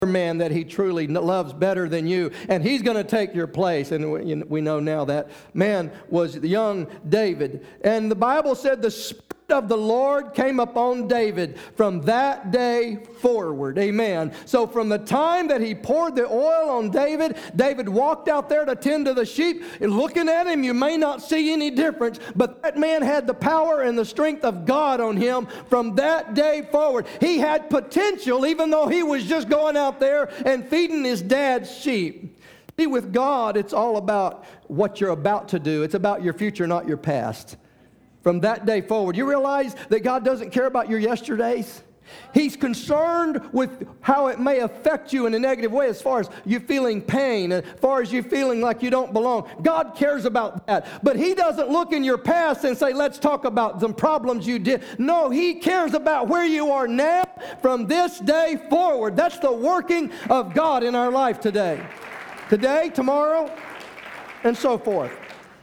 man that he truly loves better than you, and he's going to take your place. And we know now that man was the young David. And the Bible said the Spirit of the Lord came upon David from that day forward. Amen. So from the time that he poured the oil on David, David walked out there to tend to the sheep. And looking at him, you may not see any difference, but that man had the power and the strength of God on him from that day forward. He had potential, even though he was just going out there and feeding his dad's sheep. See, with God, it's all about what you're about to do. It's about your future, not your past. From that day forward, you realize that God doesn't care about your yesterdays? He's concerned with how it may affect you in a negative way, as far as you feeling pain, as far as you feeling like you don't belong. God cares about that. But He doesn't look in your past and say, let's talk about some problems you did. No, He cares about where you are now from this day forward. That's the working of God in our life today. Today, tomorrow, and so forth.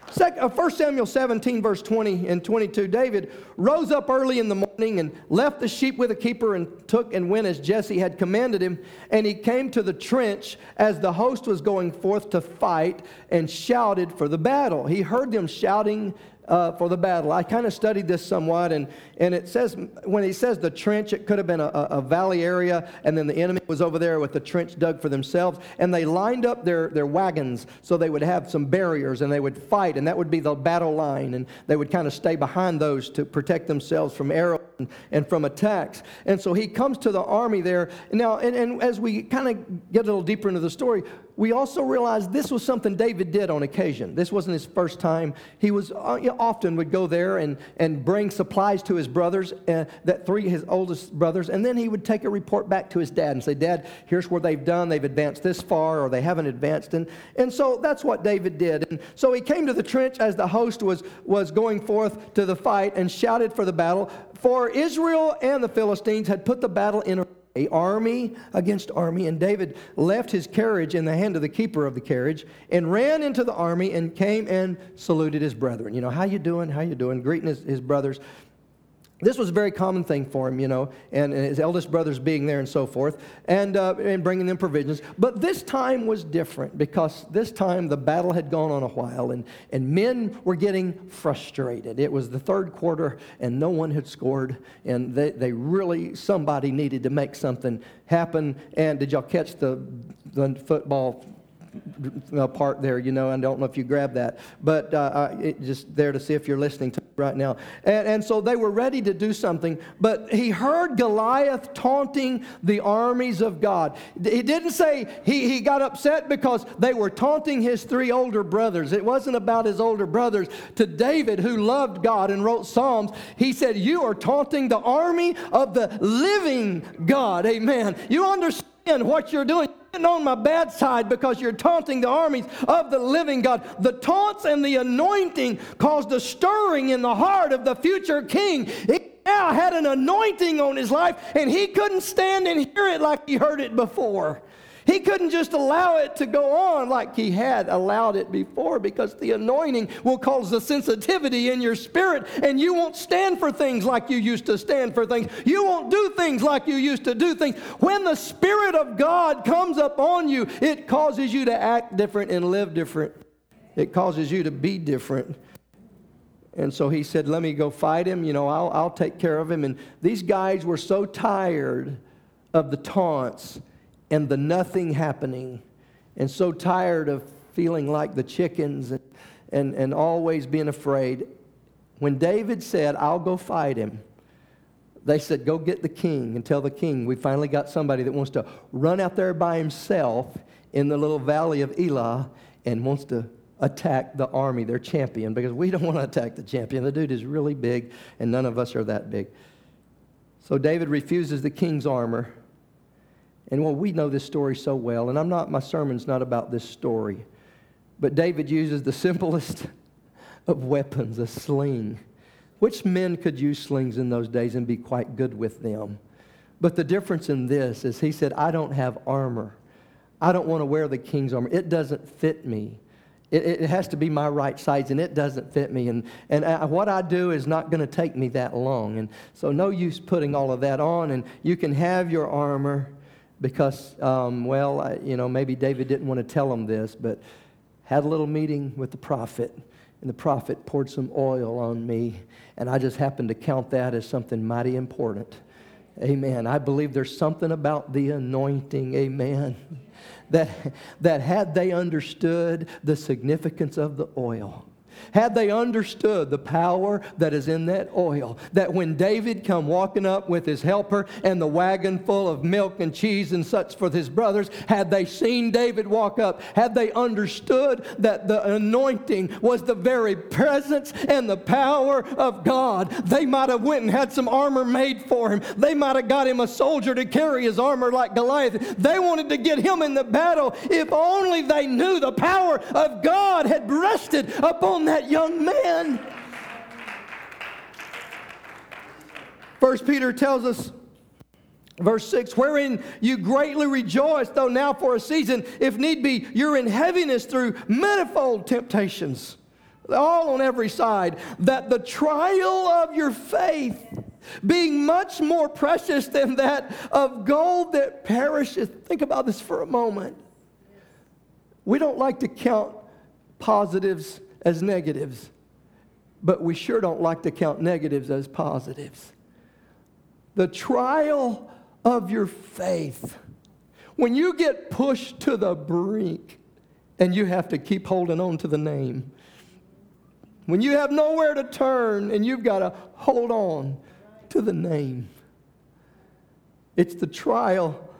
1 Samuel 17, verse 20 and 22, David rose up early in the morning and left the sheep with a keeper and took and went as Jesse had commanded him. And he came to the trench as the host was going forth to fight and shouted for the battle. He heard them shouting for the battle. I kind of studied this somewhat, and it says, when he says the trench, it could have been a valley area, and then the enemy was over there with the trench dug for themselves, and they lined up their wagons so they would have some barriers, and they would fight, and that would be the battle line, and they would kind of stay behind those to protect themselves from arrows and from attacks. And so he comes to the army there. Now, and as we kind of get a little deeper into the story, we also realize this was something David did on occasion. This wasn't his first time. He was often would go there and bring supplies to his brothers, his oldest brothers, and then he would take a report back to his dad and say, Dad, here's where they've done. They've advanced this far, or they haven't advanced. And so that's what David did. And so he came to the trench as the host was going forth to the fight and shouted for the battle. For Israel and the Philistines had put the battle in army against army, and David left his carriage in the hand of the keeper of the carriage and ran into the army and came and saluted his brethren. You know, how you doing? How you doing? Greeting his brothers. This was a very common thing for him, you know, and his eldest brothers being there and so forth, and bringing them provisions. But this time was different, because this time the battle had gone on a while, and men were getting frustrated. It was the third quarter, and no one had scored, and they really, somebody needed to make something happen. And did y'all catch the football part there? You know, I don't know if you grabbed that, but just there to see if you're listening to me right now. And so they were ready to do something, but he heard Goliath taunting the armies of God. He didn't say he got upset because they were taunting his three older brothers. It wasn't about his older brothers. To David, who loved God and wrote Psalms, he said, you are taunting the army of the living God. Amen. You understand what you're doing. You're on my bad side because you're taunting the armies of the living God. The taunts and the anointing caused a stirring in the heart of the future king. He now had an anointing on his life, and he couldn't stand and hear it like he heard it before. He couldn't just allow it to go on like he had allowed it before, because the anointing will cause the sensitivity in your spirit, and you won't stand for things like you used to stand for things. You won't do things like you used to do things. When the Spirit of God comes upon you, it causes you to act different and live different. It causes you to be different. And so he said, let me go fight him. You know, I'll take care of him. And these guys were so tired of the taunts and the nothing happening, and so tired of feeling like the chickens and always being afraid. When David said, I'll go fight him, they said, go get the king and tell the king we finally got somebody that wants to run out there by himself in the little valley of Elah and wants to attack the army, their champion, because we don't want to attack the champion. The dude is really big, and none of us are that big. So David refuses the king's armor. And well, we know this story so well, and my sermon's not about this story, but David uses the simplest of weapons, a sling. Which men could use slings in those days and be quite good with them? But the difference in this is he said, I don't have armor. I don't want to wear the king's armor. It doesn't fit me. It has to be my right size, and it doesn't fit me. And what I do is not going to take me that long. And so no use putting all of that on, and you can have your armor. because, maybe David didn't want to tell him this, but had a little meeting with the prophet, and the prophet poured some oil on me, and I just happened to count that as something mighty important. Amen. I believe there's something about the anointing, amen, that had they understood the significance of the oil, had they understood the power that is in that oil, that when David come walking up with his helper and the wagon full of milk and cheese and such for his brothers, had they seen David walk up, had they understood that the anointing was the very presence and the power of God, they might have went and had some armor made for him. They might have got him a soldier to carry his armor like Goliath. They wanted to get him in the battle. If only they knew the power of God had rested upon that young man. 1 Peter tells us, verse 6, wherein you greatly rejoice, though now for a season, if need be, you're in heaviness through manifold temptations, all on every side, that the trial of your faith, being much more precious than that of gold that perisheth. Think about this for a moment. We don't like to count positives as negatives, but we sure don't like to count negatives as positives. The trial of your faith. When you get pushed to the brink and you have to keep holding on to the name. When you have nowhere to turn and you've got to hold on to the name. It's the trial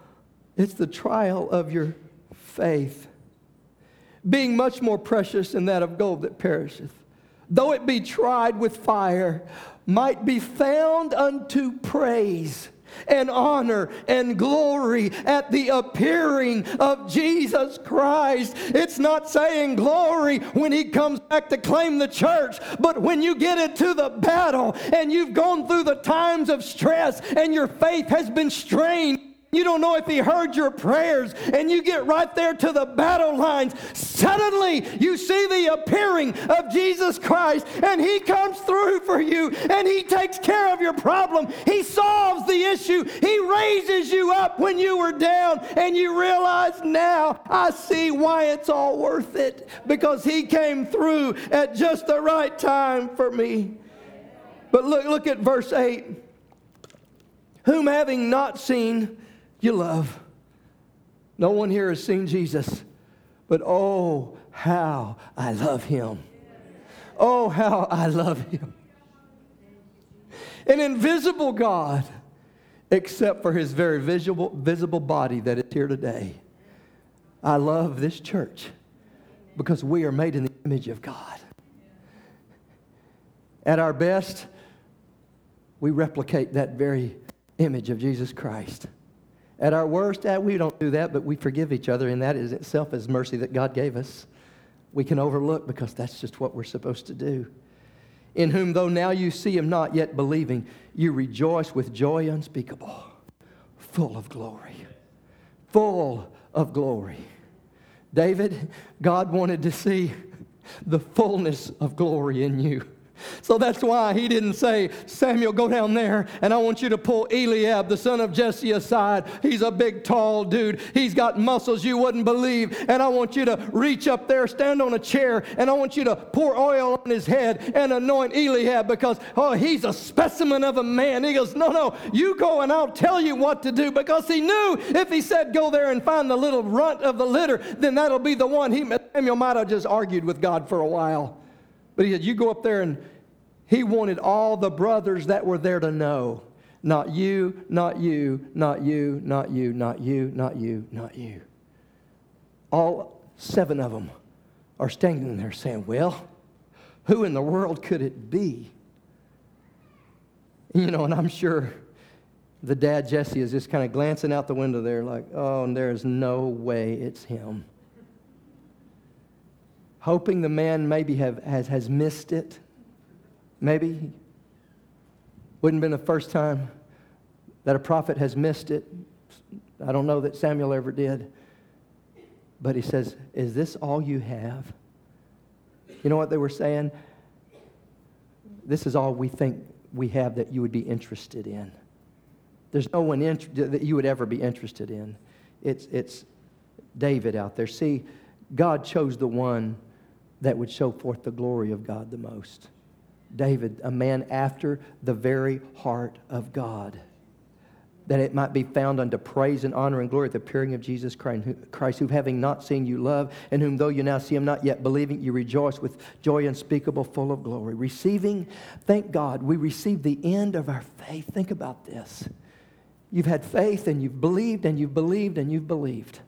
of your faith. Being much more precious than that of gold that perisheth, though it be tried with fire, might be found unto praise and honor and glory at the appearing of Jesus Christ. It's not saying glory when he comes back to claim the church, but when you get into the battle and you've gone through the times of stress and your faith has been strained, you don't know if he heard your prayers, and you get right there to the battle lines. Suddenly, you see the appearing of Jesus Christ, and he comes through for you, and he takes care of your problem. He solves the issue. He raises you up when you were down, and you realize now, I see why it's all worth it, because he came through at just the right time for me. But look at verse 8. Whom having not seen, you love. No one here has seen Jesus, but oh, how I love him. Oh, how I love him. An invisible God, except for his very visible body that is here today. I love this church because we are made in the image of God. At our best, we replicate that very image of Jesus Christ. At our worst, we don't do that, but we forgive each other, and that is itself is mercy that God gave us. We can overlook because that's just what we're supposed to do. In whom, though now you see him not, yet believing, you rejoice with joy unspeakable, full of glory. Full of glory. David, God wanted to see the fullness of glory in you. So that's why he didn't say, Samuel, go down there and I want you to pull Eliab, the son of Jesse, aside. He's a big, tall dude. He's got muscles you wouldn't believe. And I want you to reach up there, stand on a chair, and I want you to pour oil on his head and anoint Eliab because, he's a specimen of a man. He goes, no, you go and I'll tell you what to do, because he knew if he said go there and find the little runt of the litter, then that'll be the one. Samuel might have just argued with God for a while. But he said, you go up there, and he wanted all the brothers that were there to know. Not you, not you, not you, not you, not you, not you, not you. All 7 of them are standing there saying, well, who in the world could it be? And I'm sure the dad, Jesse, is just kind of glancing out the window there like, and there's no way it's him. Hoping the man maybe has missed it. Maybe. Wouldn't have been the first time that a prophet has missed it. I don't know that Samuel ever did. But he says, is this all you have? You know what they were saying? This is all we think we have that you would be interested in. There's no one that you would ever be interested in. It's David out there. See, God chose the one that would show forth the glory of God the most. David, a man after the very heart of God, that it might be found unto praise and honor and glory at the appearing of Jesus Christ, who having not seen you love, and whom though you now see him not yet believing, you rejoice with joy unspeakable, full of glory. Receiving, thank God, we receive the end of our faith. Think about this. You've had faith and you've believed and you've believed and you've believed.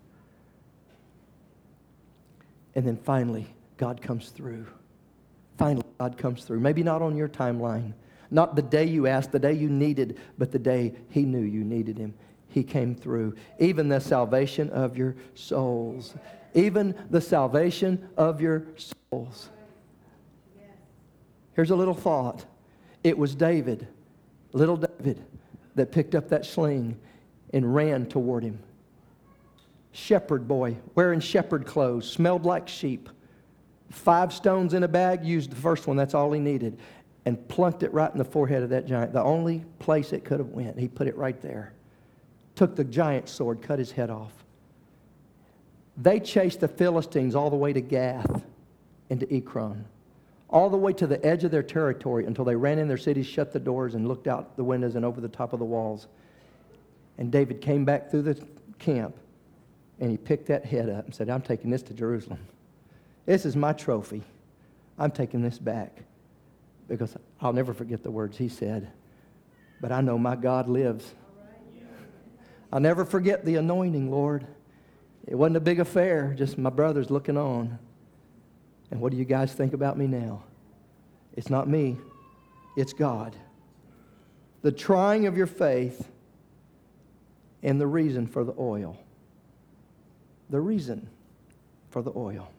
And then finally, God comes through. Finally, God comes through. Maybe not on your timeline. Not the day you asked, the day you needed, but the day He knew you needed Him. He came through. Even the salvation of your souls. Even the salvation of your souls. Here's a little thought. It was David, little David, that picked up that sling and ran toward him. Shepherd boy, wearing shepherd clothes, smelled like sheep. 5 stones in a bag, used the first one, that's all he needed. And plunked it right in the forehead of that giant. The only place it could have went. He put it right there. Took the giant's sword, cut his head off. They chased the Philistines all the way to Gath and to Ekron. All the way to the edge of their territory until they ran in their cities, shut the doors, and looked out the windows and over the top of the walls. And David came back through the camp, and he picked that head up and said, I'm taking this to Jerusalem. This is my trophy. I'm taking this back. Because I'll never forget the words he said. But I know my God lives. I'll never forget the anointing, Lord. It wasn't a big affair, just my brothers looking on. And what do you guys think about me now? It's not me, it's God. The trying of your faith and the reason for the oil. The reason for the oil.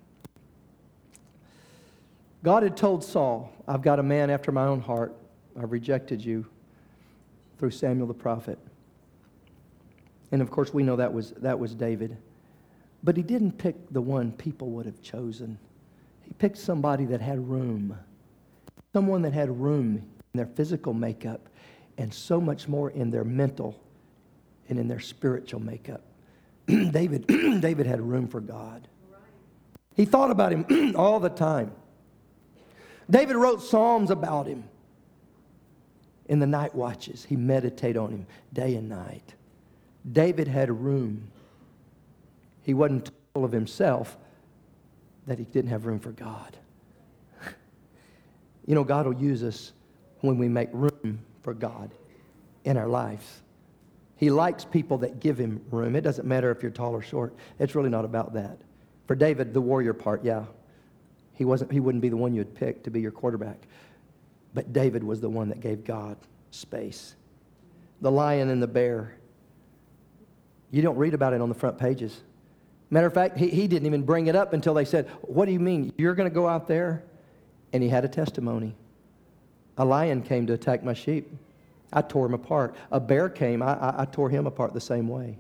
God had told Saul, I've got a man after my own heart. I've rejected you through Samuel the prophet. And of course we know that was David. But he didn't pick the one people would have chosen. He picked somebody that had room. Someone that had room in their physical makeup and so much more in their mental and in their spiritual makeup. David had room for God. He thought about him all the time. David wrote psalms about him. In the night watches, he meditated on him day and night. David had room. He wasn't full of himself that he didn't have room for God. You know, God will use us when we make room for God in our lives. He likes people that give him room. It doesn't matter if you're tall or short. It's really not about that. For David, the warrior part, yeah. He wouldn't be the one you'd pick to be your quarterback. But David was the one that gave God space. The lion and the bear. You don't read about it on the front pages. Matter of fact, he didn't even bring it up until they said, what do you mean? You're going to go out there? And he had a testimony. A lion came to attack my sheep. I tore him apart. A bear came. I tore him apart the same way.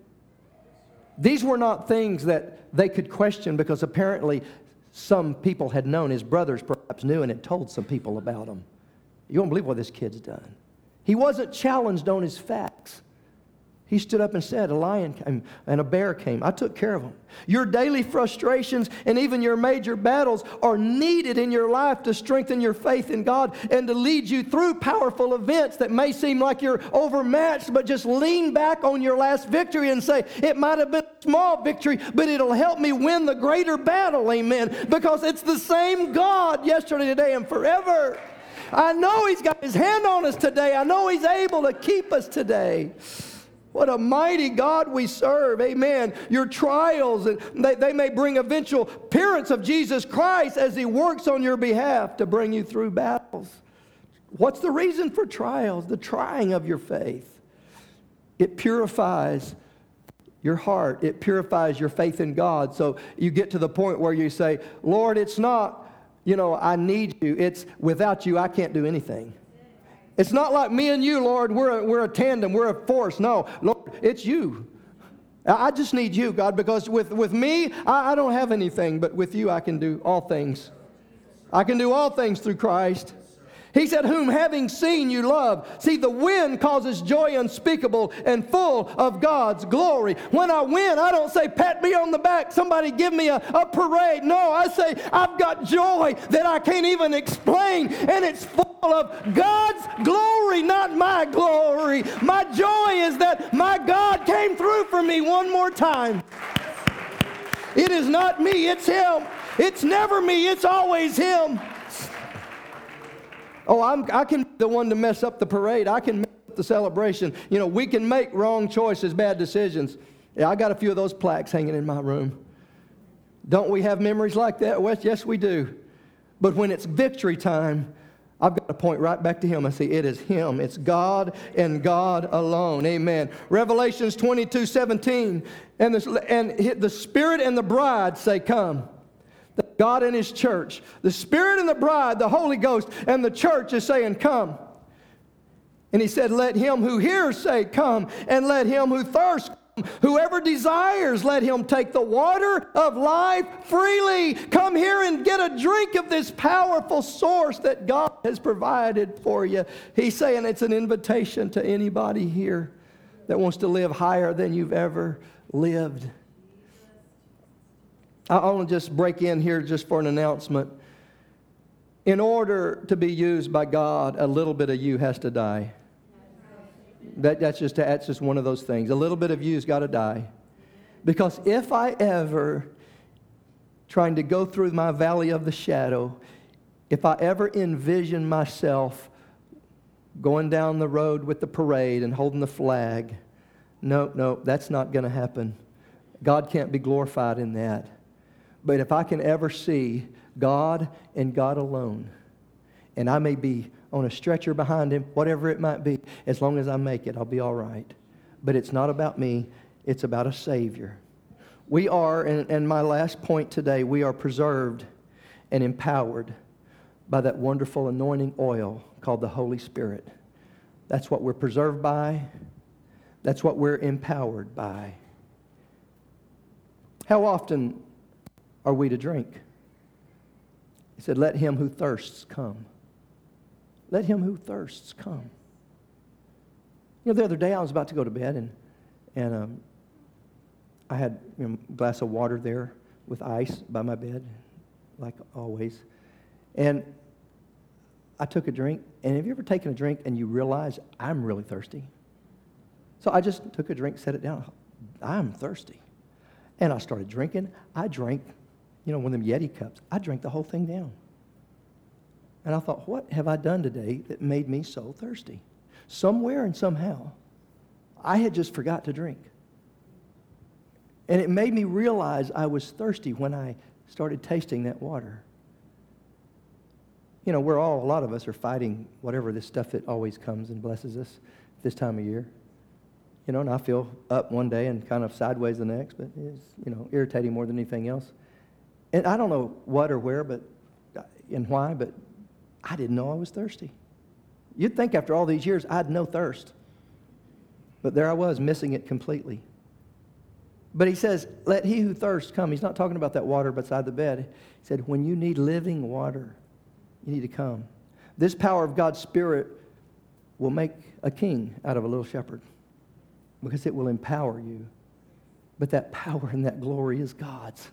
These were not things that they could question because apparently some people had known. His brothers perhaps knew and had told some people about him. You won't believe what this kid's done. He wasn't challenged on his facts. He stood up and said, a lion came and a bear came. I took care of them. Your daily frustrations and even your major battles are needed in your life to strengthen your faith in God and to lead you through powerful events that may seem like you're overmatched, but just lean back on your last victory and say, it might have been a small victory, but it'll help me win the greater battle, amen, because it's the same God yesterday, today, and forever. I know He's got His hand on us today. I know He's able to keep us today. What a mighty God we serve. Amen. Your trials, and they may bring eventual appearance of Jesus Christ as He works on your behalf to bring you through battles. What's the reason for trials? The trying of your faith. It purifies your heart. It purifies your faith in God. So you get to the point where you say, Lord, it's not, I need you. It's without you, I can't do anything. It's not like me and you, Lord, we're a tandem, we're a force. No, Lord, it's you. I just need you, God, because with me, I don't have anything, but with you I can do all things. I can do all things through Christ. He said, whom having seen you love. See, the win causes joy unspeakable and full of God's glory. When I win, I don't say, pat me on the back, somebody give me a parade. No, I say, I've got joy that I can't even explain, and it's full of God's glory, not my glory. My joy is that my God came through for me one more time. It is not me, it's Him. It's never me, it's always Him. Oh, I can be the one to mess up the parade. I can mess up the celebration. You know, we can make wrong choices, bad decisions. Yeah, I got a few of those plaques hanging in my room. Don't we have memories like that? Well, yes, we do. But when it's victory time, I've got to point right back to Him and say, it is Him. It's God and God alone. Amen. Revelations 22:17. And the Spirit and the bride say, come. God and His church. The Spirit and the bride, the Holy Ghost, and the church is saying, come. And He said, let him who hears say, come, and let him who thirsts come. Whoever desires, let him take the water of life freely. Come here and get a drink of this powerful source that God has provided for you. He's saying it's an invitation to anybody here that wants to live higher than you've ever lived. I want to just break in here just for an announcement. In order to be used by God, a little bit of you has to die. That's just one of those things. A little bit of you's got to die. Because if I ever, trying to go through my valley of the shadow, if I ever envision myself going down the road with the parade and holding the flag, no, that's not going to happen. God can't be glorified in that. But if I can ever see God and God alone, and I may be on a stretcher behind Him, whatever it might be, as long as I make it, I'll be all right. But it's not about me, it's about a Savior. We are, and my last point today, we are preserved and empowered by that wonderful anointing oil called the Holy Spirit. That's what we're preserved by. That's what we're empowered by. How often are we to drink? He said, let him who thirsts come. Let him who thirsts come. You know, the other day I was about to go to bed, and I had a glass of water there with ice by my bed, like always. And I took a drink. And have you ever taken a drink and you realize, I'm really thirsty? So I just took a drink, set it down. I'm thirsty. And I started drinking. I drank, one of them Yeti cups. I drank the whole thing down. And I thought, what have I done today that made me so thirsty? Somewhere and somehow, I had just forgot to drink. And it made me realize I was thirsty when I started tasting that water. A lot of us are fighting whatever this stuff that always comes and blesses us this time of year. And I feel up one day and kind of sideways the next, but it's, irritating more than anything else. And I don't know what or where, and why, but I didn't know I was thirsty. You'd think after all these years I'd know thirst. But there I was, missing it completely. But he says, let he who thirsts come. He's not talking about that water beside the bed. He said, when you need living water, you need to come. This power of God's Spirit will make a king out of a little shepherd because it will empower you. But that power and that glory is God's.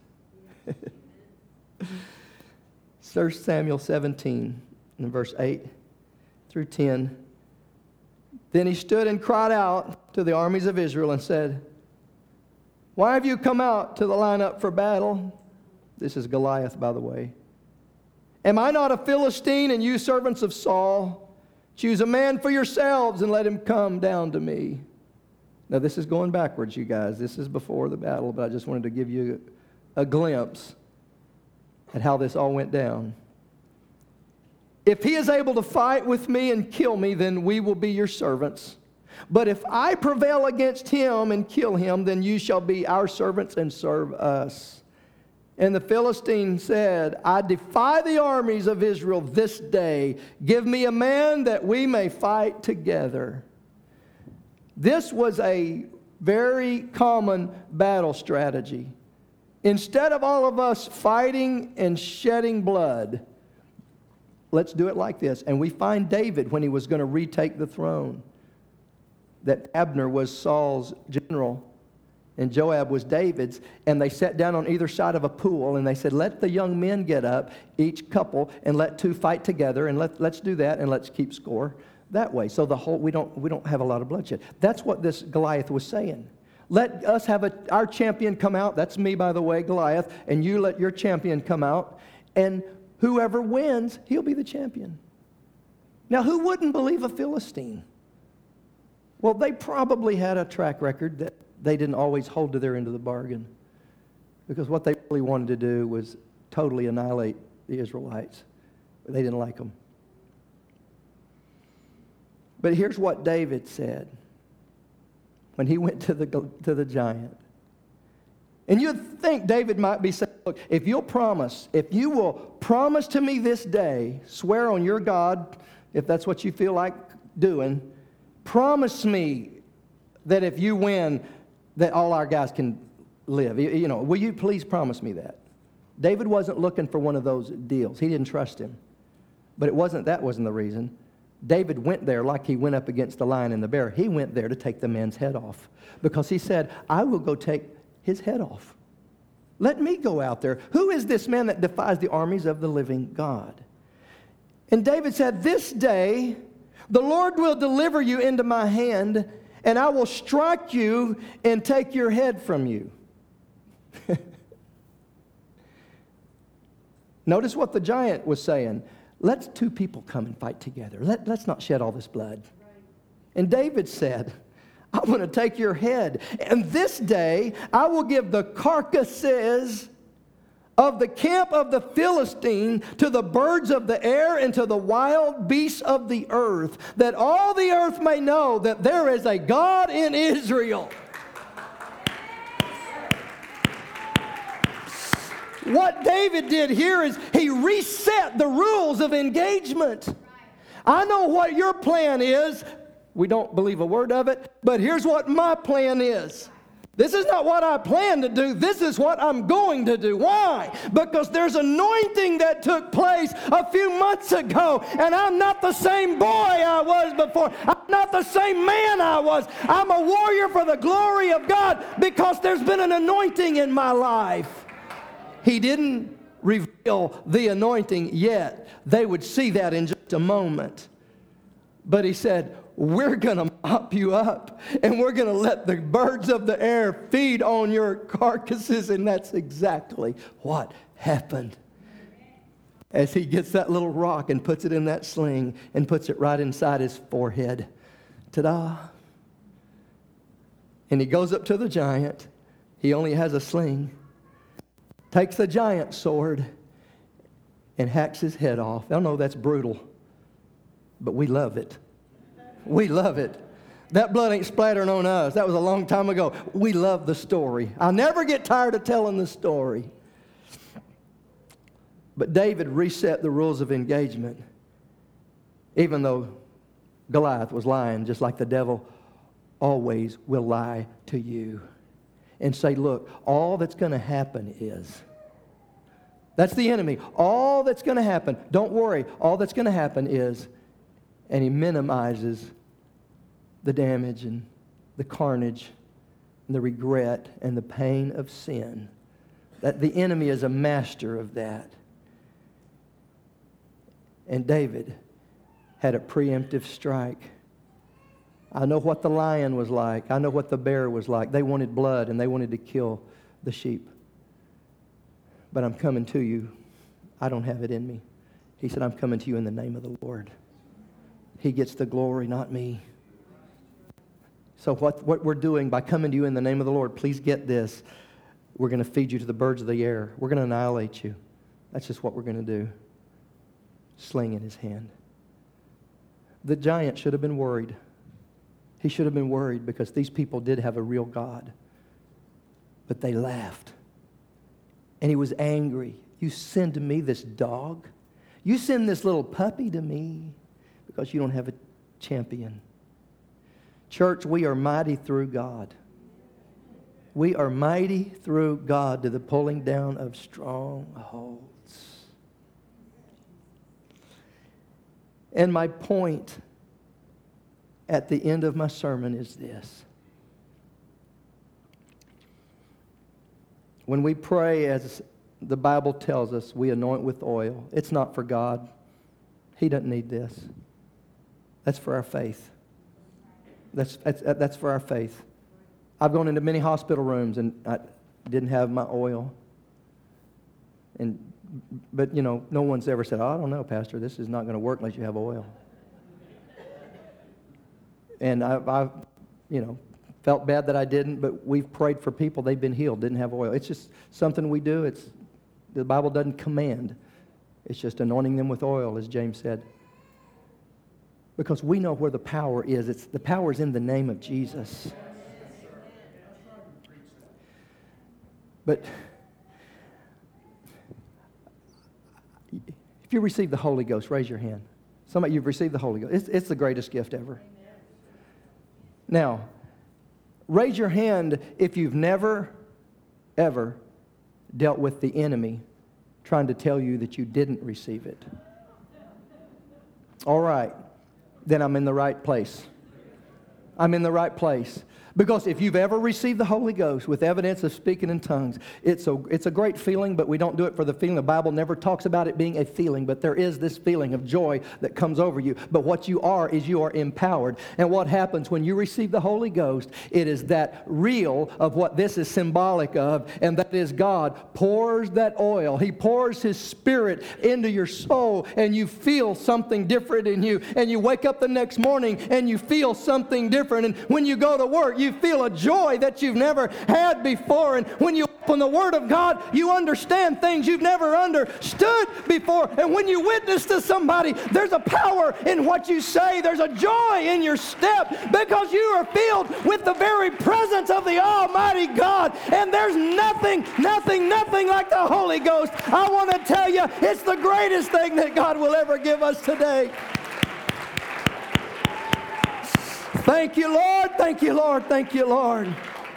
1 Samuel 17, in verse 8 through 10. Then he stood and cried out to the armies of Israel and said, why have you come out to the lineup for battle? This is Goliath, by the way. Am I not a Philistine, and you servants of Saul? Choose a man for yourselves and let him come down to me. Now this is going backwards, you guys. This is before the battle, but I just wanted to give you a glimpse at how this all went down. If he is able to fight with me and kill me, then we will be your servants. But if I prevail against him and kill him, then you shall be our servants and serve us. And the Philistine said, I defy the armies of Israel this day. Give me a man that we may fight together. This was a very common battle strategy. Instead of all of us fighting and shedding blood, let's do it like this. And we find David when he was going to retake the throne, that Abner was Saul's general and Joab was David's, and they sat down on either side of a pool, and they said, let the young men get up, each couple, and let two fight together, and let's do that, and let's keep score that way. So we don't have a lot of bloodshed. That's what this Goliath was saying. Let us have our champion come out. That's me, by the way, Goliath, and you let your champion come out, and whoever wins, he'll be the champion. Now, who wouldn't believe a Philistine? Well, they probably had a track record that they didn't always hold to their end of the bargain, because what they really wanted to do was totally annihilate the Israelites. They didn't like them. But here's what David said when he went to the giant. And you'd think David might be saying, look, if you will promise to me this day, swear on your God, if that's what you feel like doing, promise me that if you win, that all our guys can live. You know, will you please promise me that? David wasn't looking for one of those deals. He didn't trust him. But that wasn't the reason. David went there like he went up against the lion and the bear. He went there to take the man's head off, because he said, I will go take his head off. Let me go out there. Who is this man that defies the armies of the living God? And David said, this day the Lord will deliver you into my hand, and I will strike you and take your head from you. Notice what the giant was saying. Let two people come and fight together. Let's not shed all this blood. Right. And David said, I'm going to take your head, and this day I will give the carcasses of the camp of the Philistine to the birds of the air and to the wild beasts of the earth, that all the earth may know that there is a God in Israel. What David did here is he reset the rules of engagement. I know what your plan is. We don't believe a word of it, but here's what my plan is. This is not what I plan to do. This is what I'm going to do. Why? Because there's anointing that took place a few months ago, and I'm not the same boy I was before. I'm not the same man I was. I'm a warrior for the glory of God because there's been an anointing in my life. He didn't reveal the anointing yet. They would see that in just a moment. But he said, we're going to mop you up, and we're going to let the birds of the air feed on your carcasses. And that's exactly what happened. As he gets that little rock and puts it in that sling and puts it right inside his forehead. Ta-da. And he goes up to the giant. He only has a sling. Takes the giant's sword and hacks his head off. I know that's brutal, but we love it. We love it. That blood ain't splattering on us. That was a long time ago. We love the story. I'll never get tired of telling the story. But David reset the rules of engagement, even though Goliath was lying, just like the devil always will lie to you. And say, look, all that's going to happen is, that's the enemy. All that's going to happen, don't worry, all that's going to happen is, and he minimizes the damage and the carnage and the regret and the pain of sin. That the enemy is a master of that. And David had a preemptive strike. I know what the lion was like. I know what the bear was like. They wanted blood and they wanted to kill the sheep. But I'm coming to you. I don't have it in me. He said, I'm coming to you in the name of the Lord. He gets the glory, not me. So what we're doing by coming to you in the name of the Lord, please get this. We're going to feed you to the birds of the air. We're going to annihilate you. That's just what we're going to do. Sling in his hand. The giant should have been worried. He should have been worried because these people did have a real God. But they laughed. And he was angry. You send to me this dog? You send this little puppy to me because you don't have a champion. Church, we are mighty through God. We are mighty through God to the pulling down of strongholds. And my point at the end of my sermon is this. When we pray, as the Bible tells us, we anoint with oil. It's not for God. He doesn't need this. That's for our faith. That's for our faith. I've gone into many hospital rooms and I didn't have my oil. But no one's ever said, "Oh, I don't know, Pastor, this is not going to work unless you have oil." And I've felt bad that I didn't, but we've prayed for people, they've been healed, didn't have oil. It's just something we do. The Bible doesn't command. It's just anointing them with oil, as James said. Because we know where the power is. The power is in the name of Jesus. But if you receive the Holy Ghost, raise your hand. Somebody, you've received the Holy Ghost. It's the greatest gift ever. Now, raise your hand if you've never, ever dealt with the enemy trying to tell you that you didn't receive it. All right. Then I'm in the right place. I'm in the right place. Because if you've ever received the Holy Ghost with evidence of speaking in tongues, it's a great feeling, but we don't do it for the feeling. The Bible never talks about it being a feeling, but there is this feeling of joy that comes over you. But what you are is you are empowered. And what happens when you receive the Holy Ghost, it is that real of what this is symbolic of, and that is God pours that oil. He pours His Spirit into your soul, and you feel something different in you. And you wake up the next morning, and you feel something different. And when you go to work, you feel a joy that you've never had before. And when you open the Word of God, you understand things you've never understood before. And when you witness to somebody, there's a power in what you say. There's a joy in your step because you are filled with the very presence of the Almighty God. And there's nothing like the Holy Ghost. I want to tell you, it's the greatest thing that God will ever give us today. Thank you, Lord. Thank you, Lord. Thank you, Lord.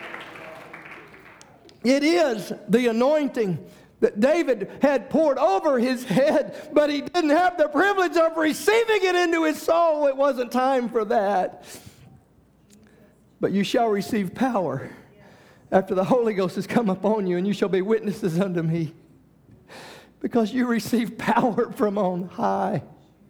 It is the anointing that David had poured over his head, but he didn't have the privilege of receiving it into his soul. It wasn't time for that. But you shall receive power after the Holy Ghost has come upon you, and you shall be witnesses unto me, because you receive power from on high.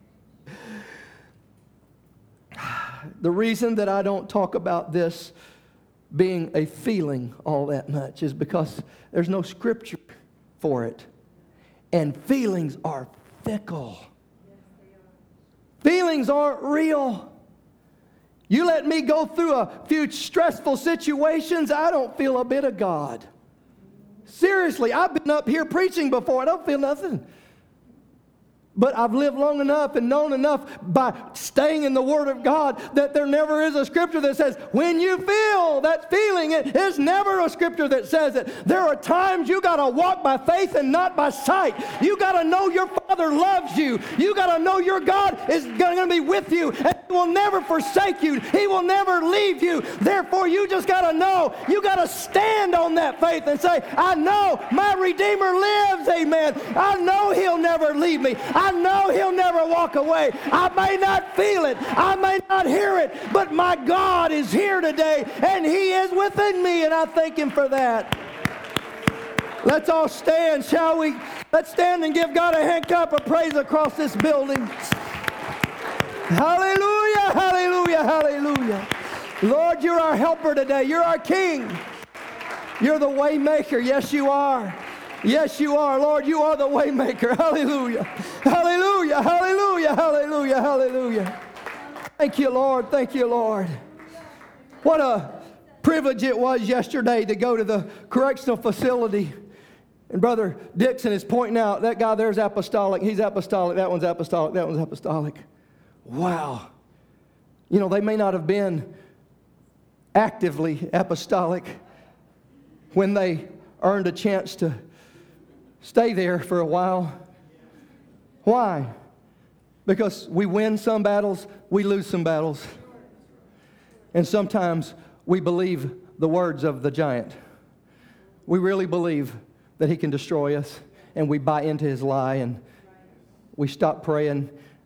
The reason that I don't talk about this being a feeling all that much is because there's no scripture for it. And feelings are fickle. Feelings aren't real. You let me go through a few stressful situations, I don't feel a bit of God. Seriously, I've been up here preaching before. I don't feel nothing. But I've lived long enough and known enough by staying in the Word of God that there never is a scripture that says, when you feel that feeling, it is never a scripture that says it. There are times you got to walk by faith and not by sight. You got to know your Father loves you. You got to know your God is going to be with you, and He will never forsake you. He will never leave you. Therefore, you just got to know. You got to stand on that faith and say, I know my Redeemer lives, amen. I know He'll never leave me. I know He'll never walk away. I may not feel it. I may not hear it. But my God is here today, and He is within me, and I thank Him for that. Let's all stand, shall we? Let's stand and give God a hand clap of praise across this building. Hallelujah, hallelujah, hallelujah. Lord, You're our helper today. You're our King. You're the way maker. Yes, You are. Yes, You are. Lord, You are the way maker. Hallelujah. Hallelujah. Hallelujah. Hallelujah. Hallelujah. Thank You, Lord. Thank You, Lord. What a privilege it was yesterday to go to the correctional facility. And Brother Dixon is pointing out, that guy there's apostolic. He's apostolic. That one's apostolic. That one's apostolic. Wow. They may not have been actively apostolic when they earned a chance to stay there for a while. Why? Because we win some battles, we lose some battles. And sometimes we believe the words of the giant. We really believe that he can destroy us, and we buy into his lie, and we stop praying.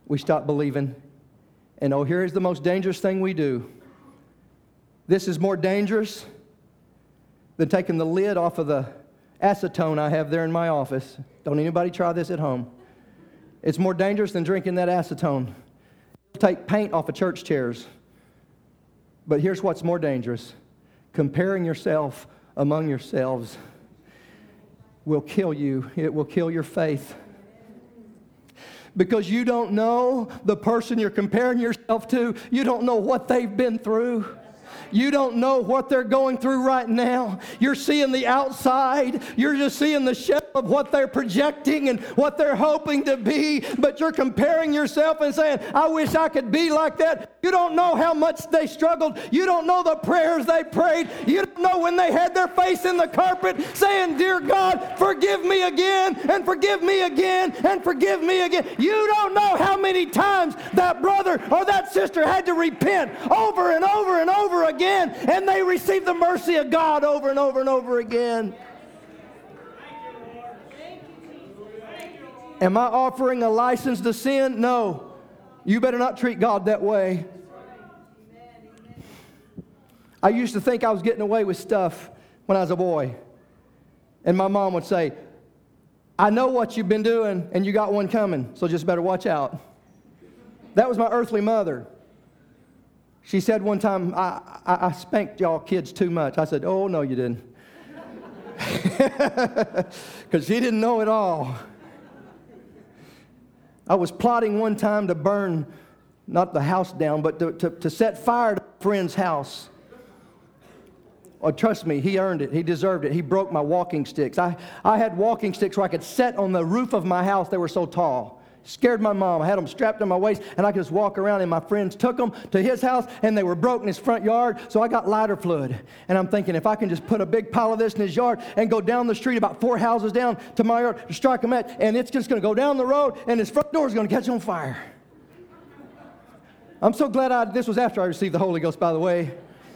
We stop believing. And oh, here is the most dangerous thing we do. This is more dangerous than taking the lid off of the acetone I have there in my office. Don't anybody try this at home. It's more dangerous than drinking that acetone. It'll take paint off of church chairs. But here's what's more dangerous. Comparing yourself among yourselves will kill you. It will kill your faith. Because you don't know the person you're comparing yourself to. You don't know what they've been through. You don't know what they're going through right now. You're seeing the outside. You're just seeing the shell of what they're projecting and what they're hoping to be. But you're comparing yourself and saying, I wish I could be like that. You don't know how much they struggled. You don't know the prayers they prayed. You don't know when they had their face in the carpet saying, Dear God, forgive me again and forgive me again and forgive me again. You don't know how many times that brother or that sister had to repent over and over and over again. And they receive the mercy of God over and over and over again. Am I offering a license to sin? No. You better not treat God that way. I used to think I was getting away with stuff when I was a boy. And my mom would say, I know what you've been doing and you got one coming, so just better watch out. That was my earthly mother. She said one time, I spanked y'all kids too much. I said, oh, no, you didn't. Because she didn't know it all. I was plotting one time to burn, not the house down, but to set fire to a friend's house. Oh, trust me, he earned it. He deserved it. He broke my walking sticks. I had walking sticks where I could sit on the roof of my house. They were so tall. Scared my mom. I had them strapped to my waist, and I could just walk around, and my friends took them to his house, and they were broke in his front yard, so I got lighter fluid. And I'm thinking, if I can just put a big pile of this in his yard and go down the street about 4 houses down to my yard to strike a match, and it's just going to go down the road, and his front door is going to catch on fire. I'm so glad this was after I received the Holy Ghost, by the way.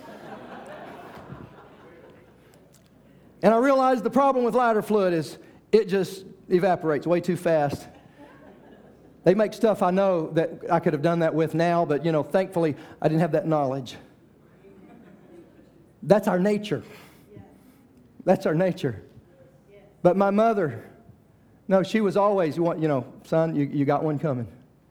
And I realized the problem with lighter fluid is it just evaporates way too fast. They make stuff I know that I could have done that with now, but, thankfully, I didn't have that knowledge. That's our nature. That's our nature. But my mother, no, she was always, son, you got one coming.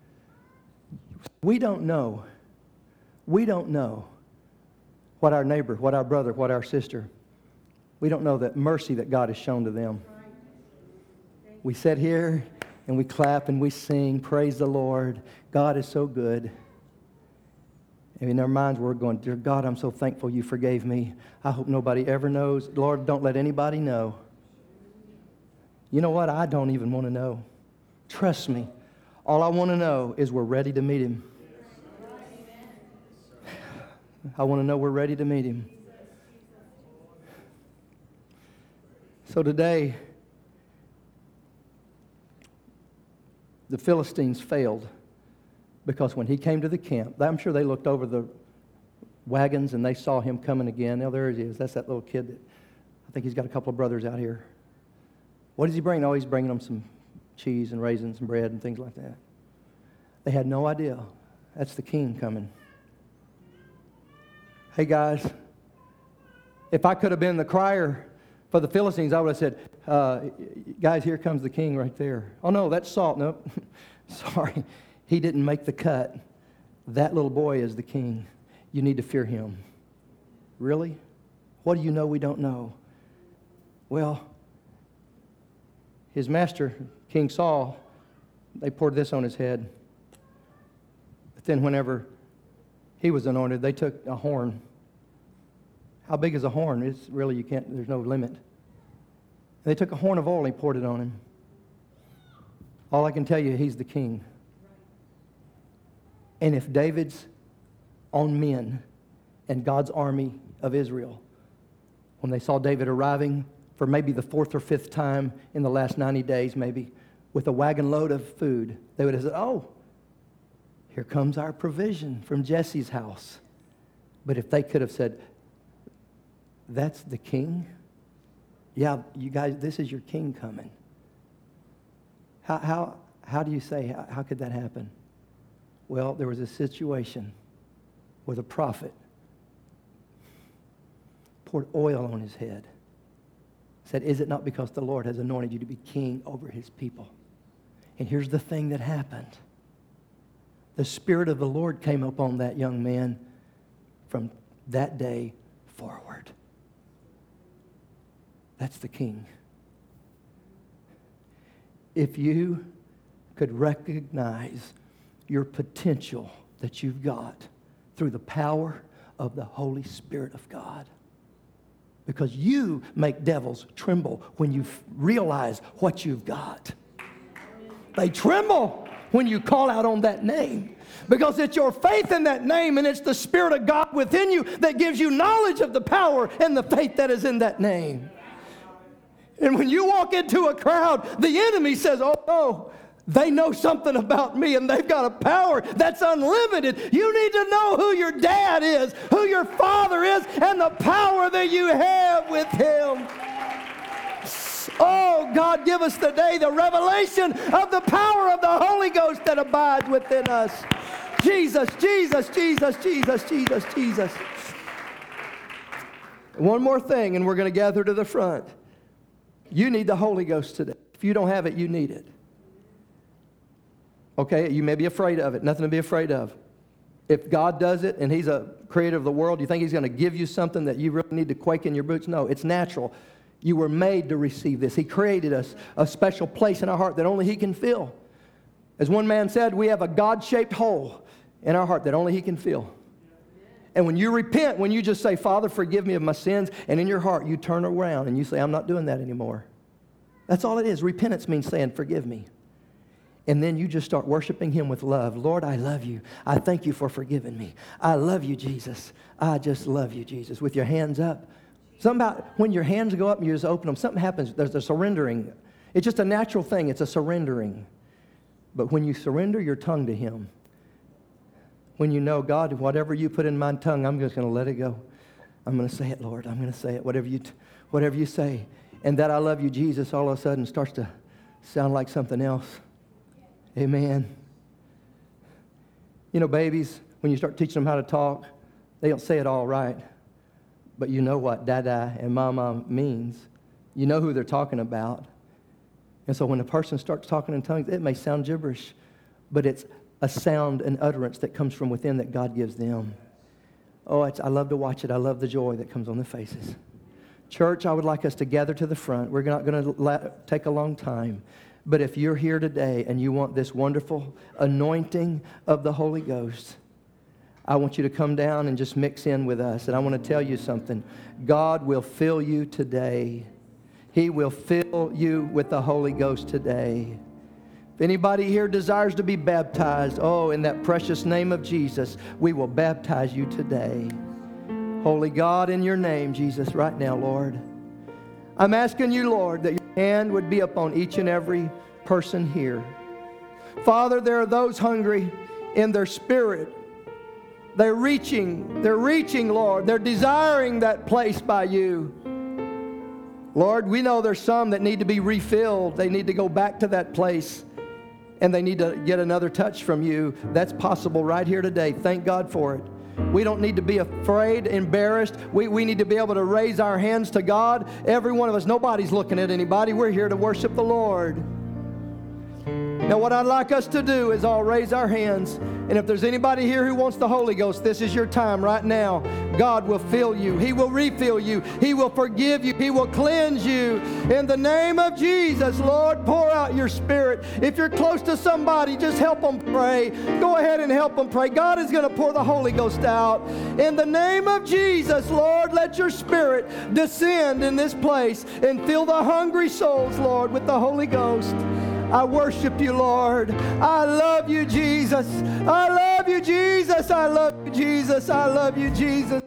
We don't know. We don't know what our neighbor, what our brother, what our sister, we don't know that mercy that God has shown to them. We sit here and we clap and we sing, praise the Lord. God is so good. And in our minds we're going, Dear God, I'm so thankful you forgave me. I hope nobody ever knows. Lord, don't let anybody know. You know what? I don't even want to know. Trust me. All I want to know is we're ready to meet Him. I want to know we're ready to meet Him. So today, the Philistines failed because when he came to the camp, I'm sure they looked over the wagons and they saw him coming again. Now there he is. That's that little kid that I think he's got a couple of brothers out here. What does he bring? Oh, he's bringing them some cheese and raisins and bread and things like that. They had no idea. That's the king coming. Hey guys, if I could have been the crier for the Philistines, I would have said, guys, here comes the king right there. Oh, no, that's Saul. Nope. Sorry. He didn't make the cut. That little boy is the king. You need to fear him. Really? What do you know we don't know? Well, his master, King Saul, they poured this on his head. But then whenever he was anointed, they took a horn. How big is a horn? It's really, there's no limit. They took a horn of oil and poured it on him. All I can tell you, he's the king. And if David's own men and God's army of Israel, when they saw David arriving for maybe the 4th or 5th time in the last 90 days, maybe, with a wagon load of food, they would have said, oh, here comes our provision from Jesse's house. But if they could have said, that's the king? Yeah, you guys, this is your king coming. How do you say, how could that happen? Well, there was a situation where the prophet poured oil on his head. Said, is it not because the Lord has anointed you to be king over his people? And here's the thing that happened. The Spirit of the Lord came upon that young man from that day forward. That's the king. If you could recognize your potential that you've got through the power of the Holy Spirit of God, because you make devils tremble when you realize what you've got. They tremble when you call out on that name, because it's your faith in that name, and it's the Spirit of God within you that gives you knowledge of the power and the faith that is in that name. And when you walk into a crowd, the enemy says, oh, they know something about me, and they've got a power that's unlimited. You need to know who your dad is, who your father is, and the power that you have with him. Oh, God, give us today the revelation of the power of the Holy Ghost that abides within us. Jesus, Jesus, Jesus, Jesus, Jesus, Jesus. One more thing, and we're going to gather to the front. You need the Holy Ghost today. If you don't have it, you need it. Okay, you may be afraid of it. Nothing to be afraid of. If God does it and he's a creator of the world, you think he's going to give you something that you really need to quake in your boots? No, it's natural. You were made to receive this. He created us a special place in our heart that only he can fill. As one man said, we have a God-shaped hole in our heart that only he can fill. And when you repent, when you just say, Father, forgive me of my sins, and in your heart you turn around and you say, I'm not doing that anymore. That's all it is. Repentance means saying, forgive me. And then you just start worshiping him with love. Lord, I love you. I thank you for forgiving me. I love you, Jesus. I just love you, Jesus. With your hands up. Something about when your hands go up and you just open them, something happens. There's a surrendering. It's just a natural thing. It's a surrendering. But when you surrender your tongue to him, when you know, God, whatever you put in my tongue, I'm just going to let it go. I'm going to say it, Lord. I'm going to say it, whatever you say. And that I love you, Jesus, all of a sudden starts to sound like something else. Amen. You know, babies, when you start teaching them how to talk, they don't say it all right. But you know what dada and mama means. You know who they're talking about. And so when a person starts talking in tongues, it may sound gibberish, but it's a sound and utterance that comes from within that God gives them. Oh, I love to watch it. I love the joy that comes on the faces. Church, I would like us to gather to the front. We're not going to take a long time. But if you're here today and you want this wonderful anointing of the Holy Ghost, I want you to come down and just mix in with us. And I want to tell you something. God will fill you today. He will fill you with the Holy Ghost today. If anybody here desires to be baptized, in that precious name of Jesus, we will baptize you today. Holy God, in your name, Jesus, right now, Lord, I'm asking you, Lord, that your hand would be upon each and every person here. Father, there are those hungry in their spirit. They're reaching, Lord. They're desiring that place by you. Lord, we know there's some that need to be refilled. They need to go back to that place, and they need to get another touch from you. That's possible right here today. Thank God for it. We don't need to be afraid, embarrassed. We need to be able to raise our hands to God. Every one of us, nobody's looking at anybody. We're here to worship the Lord. Now, what I'd like us to do is all raise our hands. And if there's anybody here who wants the Holy Ghost, this is your time right now. God will fill you. He will refill you. He will forgive you. He will cleanse you. In the name of Jesus, Lord, pour out your Spirit. If you're close to somebody, just help them pray. Go ahead and help them pray. God is going to pour the Holy Ghost out. In the name of Jesus, Lord, let your Spirit descend in this place and fill the hungry souls, Lord, with the Holy Ghost. I worship you, Lord. I love you, Jesus. I love you, Jesus. I love you, Jesus. I love you, Jesus.